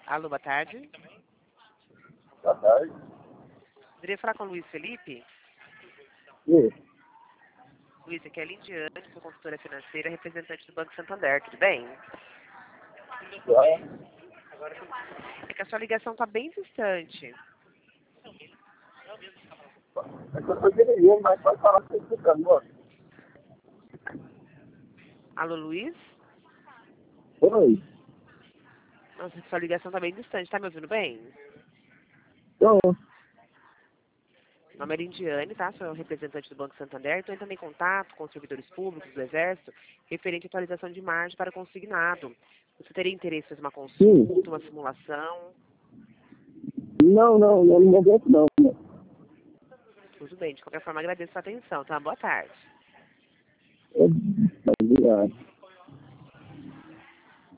Alô, boa tarde. Boa tarde. Poderia falar com o Luiz Felipe? E Luiz, aqui é a Lindiane, sou consultora financeira, representante do Banco Santander, tudo bem? É que a sua ligação está bem distante. é que eu tô dirigindo, mas pode falar que eu tô escutando, moço. Alô, Luiz? Oi. Nossa, sua ligação está bem distante, tá me ouvindo bem? Tô. Meu nome é Lindiane, tá? Sou representante do Banco Santander. Estou entrando em contato com os servidores públicos do Exército referente à atualização de margem para consignado. Você teria interesse em fazer uma Sim. consulta, uma simulação? Não, no momento não. Tudo bem, de qualquer forma agradeço a sua atenção, tá? Boa tarde. Obrigado.